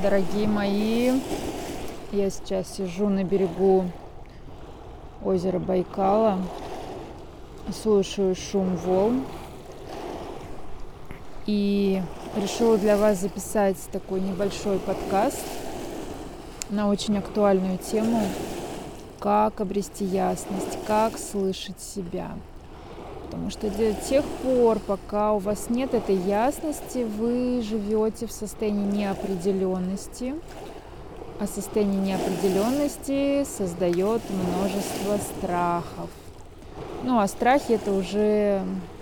дорогие мои! Я сейчас сижу на берегу озера Байкала, слушаю шум волн и решила для вас записать такой небольшой подкаст на очень актуальную тему, как обрести ясность, как слышать себя. Потому что до тех пор, пока у вас нет этой ясности, вы живете в состоянии неопределенности. А состояние неопределенности создает множество страхов. Ну, а страхи — это уже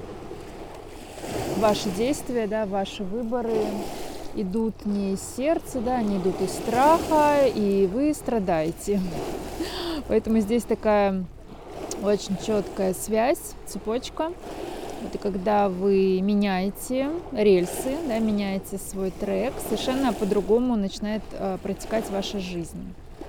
ваши действия, да, ваши выборы идут не из сердца, да, они идут из страха, и вы страдаете. Поэтому здесь такая очень четкая связь, цепочка. Это когда вы меняете рельсы, да, меняете свой трек, совершенно по-другому начинает протекать ваша жизнь.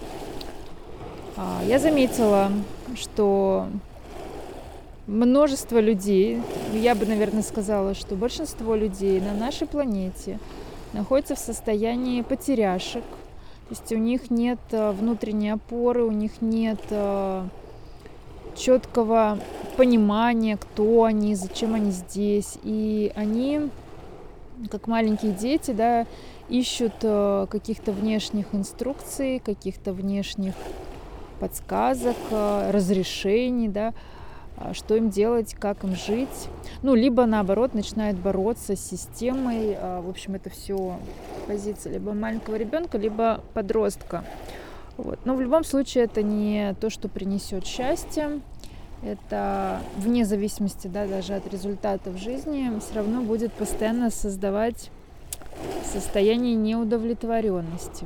Я заметила, что множество людей, я бы, наверное, сказала, что большинство людей на нашей планете находятся в состоянии потеряшек. То есть у них нет внутренней опоры, у них нет четкого понимания, кто они, зачем они здесь. И они, как маленькие дети, да, ищут каких-то внешних инструкций, каких-то внешних подсказок, разрешений, да, что им делать, как им жить. Ну, либо наоборот начинают бороться с системой. В общем, это все позиция либо маленького ребенка, либо подростка. Вот. Но в любом случае это не то, что принесет счастье. Это вне зависимости, да, даже от результатов жизни, все равно будет постоянно создавать состояние неудовлетворенности.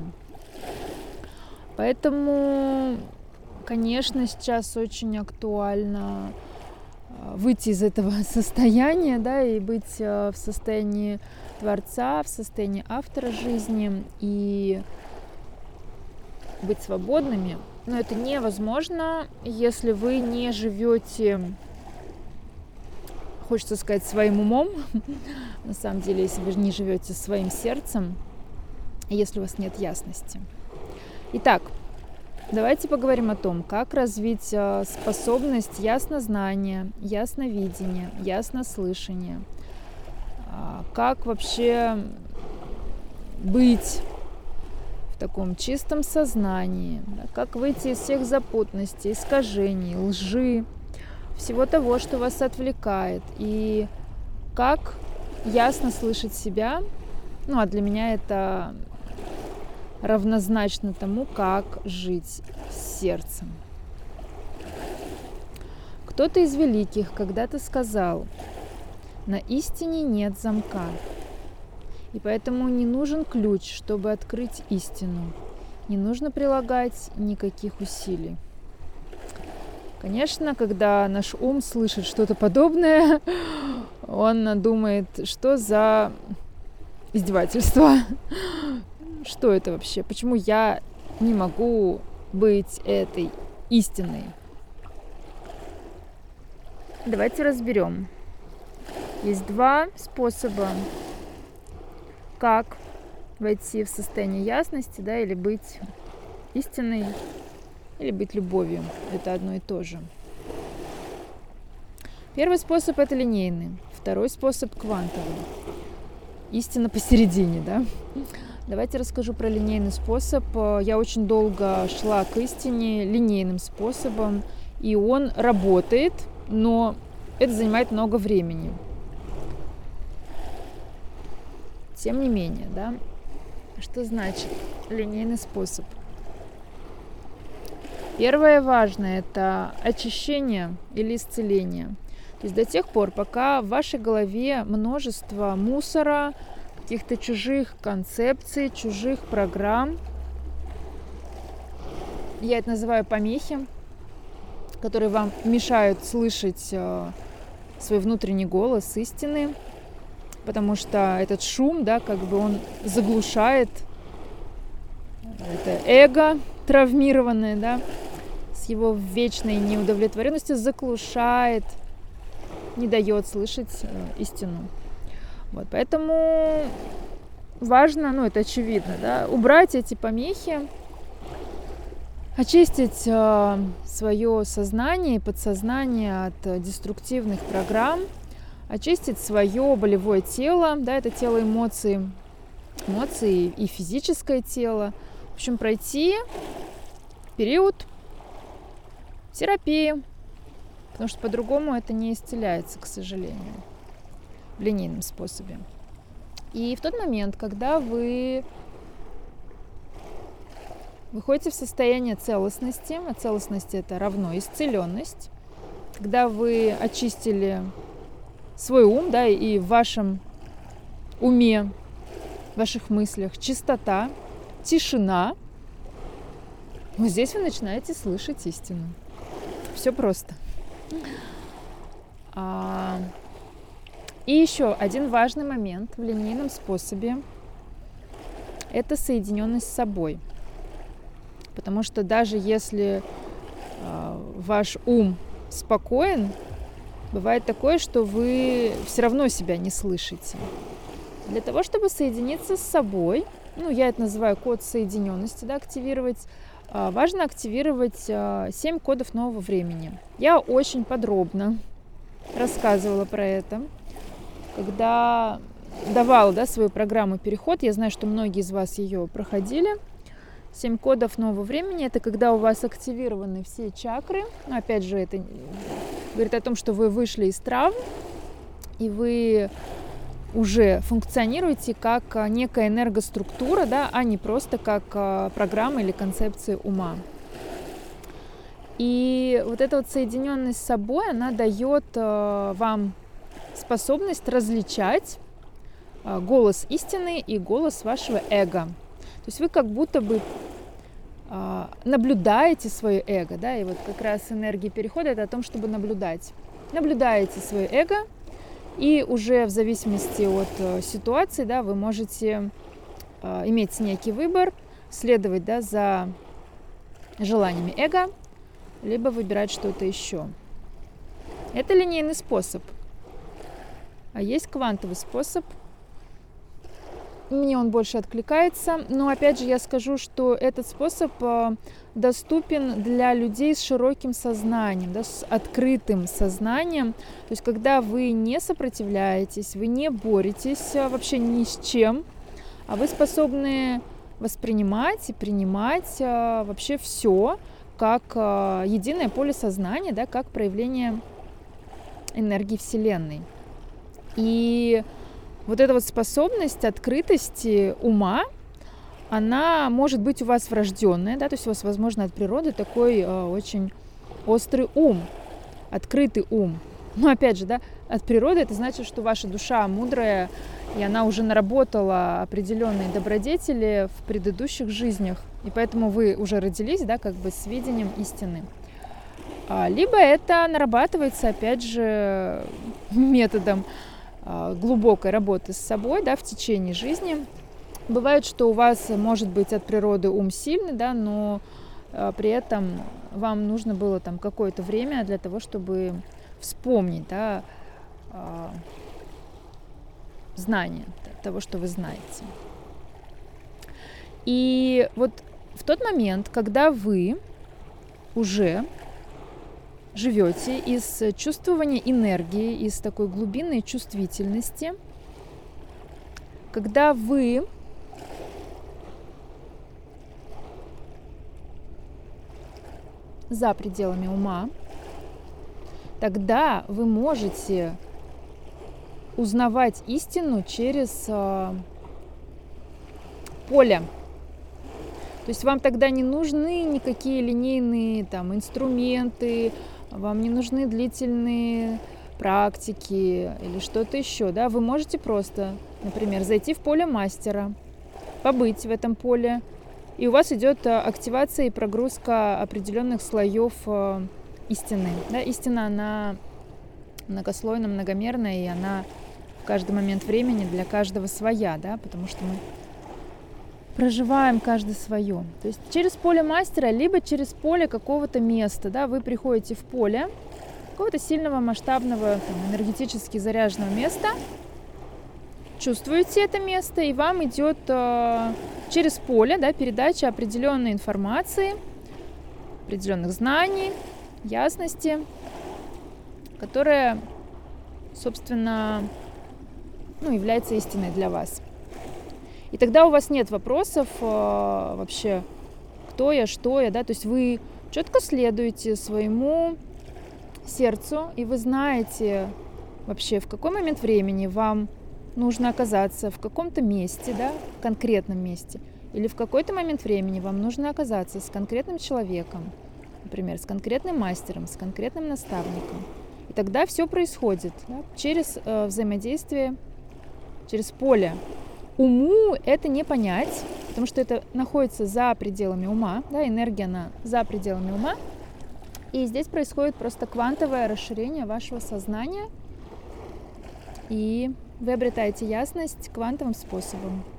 Поэтому, конечно, сейчас очень актуально выйти из этого состояния, да, и быть в состоянии творца, в состоянии автора жизни и быть свободными. Но это невозможно, если вы не живете, хочется сказать, своим умом. На самом деле, если вы не живете своим сердцем, если у вас нет ясности. Итак, давайте поговорим о том, как развить способность яснознания, ясновидения, яснослышания. Как вообще быть в таком чистом сознании, да, как выйти из всех запутанностей, искажений, лжи, всего того, что вас отвлекает, и как ясно слышать себя. Ну, а для меня это равнозначно тому, как жить сердцем. Кто-то из великих когда-то сказал: «На истине нет замка». И поэтому не нужен ключ, чтобы открыть истину. Не нужно прилагать никаких усилий. Конечно, когда наш ум слышит что-то подобное, он думает, что за издевательство? Что это вообще? Почему я не могу быть этой истиной? Давайте разберем. Есть два способа, как войти в состояние ясности, да, или быть истиной, или быть любовью. Это одно и то же. Первый способ — это линейный, второй способ — квантовый. Истина посередине, да. Давайте расскажу про линейный способ. Я очень долго шла к истине линейным способом, и он работает, но это занимает много времени. Тем не менее, да, что значит линейный способ? Первое важное — это очищение или исцеление. То есть до тех пор, пока в вашей голове множество мусора, каких-то чужих концепций, чужих программ, я это называю помехи, которые вам мешают слышать свой внутренний голос истины, потому что этот шум, да, как бы он заглушает это эго травмированное, да, с его вечной неудовлетворенностью заглушает, не дает слышать истину. Вот, поэтому важно, это очевидно, да, убрать эти помехи, очистить свое сознание и подсознание от деструктивных программ, очистить свое болевое тело, да, это тело эмоций и физическое тело. В общем, пройти период терапии, потому что по-другому это не исцеляется, к сожалению, в линейном способе. И в тот момент, когда вы выходите в состояние целостности, а целостность это равно исцеленность, когда вы очистили свой ум, да, и в вашем уме, в ваших мыслях чистота, тишина, вот здесь вы начинаете слышать истину. Все просто. И еще один важный момент в линейном способе – это соединенность с собой. Потому что даже если ваш ум спокоен, бывает такое, что вы все равно себя не слышите. Для того, чтобы соединиться с собой, я это называю код соединенности, да, активировать, важно активировать 7 кодов нового времени. Я очень подробно рассказывала про это, когда давала, да, свою программу «Переход». Я знаю, что многие из вас ее проходили. 7 кодов нового времени – это когда у вас активированы все чакры. Опять же, это говорит о том, что вы вышли из травм, и вы уже функционируете как некая энергоструктура, да, а не просто как программа или концепция ума. И вот эта вот соединенность с собой, она дает вам способность различать голос истины и голос вашего эго. То есть вы как будто бы наблюдаете свое эго, да, и вот как раз энергия перехода это о том, чтобы наблюдать. Наблюдаете свое эго, и уже в зависимости от ситуации, да, вы можете иметь некий выбор, следовать, да, за желаниями эго, либо выбирать что-то еще. Это линейный способ. А есть квантовый способ. Мне он больше откликается, но опять же я скажу, что этот способ доступен для людей с широким сознанием, да, с открытым сознанием. То есть когда вы не сопротивляетесь, вы не боретесь вообще ни с чем, а вы способны воспринимать и принимать вообще все как единое поле сознания, да, как проявление энергии Вселенной. И вот эта вот способность открытости ума, она может быть у вас врожденная, да, то есть у вас, возможно, от природы такой очень острый ум, открытый ум. Но опять же, да, от природы это значит, что ваша душа мудрая, и она уже наработала определенные добродетели в предыдущих жизнях, и поэтому вы уже родились, да, как бы с видением истины. Либо это нарабатывается, опять же, методом глубокой работы с собой, да, в течение жизни. Бывает, что у вас может быть от природы ум сильный, да, но при этом вам нужно было там какое-то время для того, чтобы вспомнить, да, знание того, что вы знаете. И вот в тот момент, когда вы уже живете из чувствования энергии, из такой глубинной чувствительности, когда вы за пределами ума, тогда вы можете узнавать истину через поле. То есть вам тогда не нужны никакие линейные там инструменты, вам не нужны длительные практики или что-то еще, да, вы можете просто, например, зайти в поле мастера, побыть в этом поле, и у вас идет активация и прогрузка определенных слоев истины. Да? Истина, она многослойная, многомерная, и она в каждый момент времени для каждого своя, да, потому что мы проживаем каждый свое. То есть через поле мастера, либо через поле какого-то места, да, вы приходите в поле какого-то сильного, масштабного, там, энергетически заряженного места, чувствуете это место, и вам идет через поле, да, передача определенной информации, определенных знаний, ясности, которая, собственно, является истиной для вас. И тогда у вас нет вопросов вообще, кто я, что я, да, то есть вы четко следуете своему сердцу, и вы знаете вообще, в какой момент времени вам нужно оказаться в каком-то месте, да, конкретном месте, или в какой-то момент времени вам нужно оказаться с конкретным человеком, например, с конкретным мастером, с конкретным наставником. И тогда все происходит, да, через взаимодействие, через поле. Уму это не понять, потому что это находится за пределами ума, да, энергия, она за пределами ума. И здесь происходит просто квантовое расширение вашего сознания, и вы обретаете ясность квантовым способом.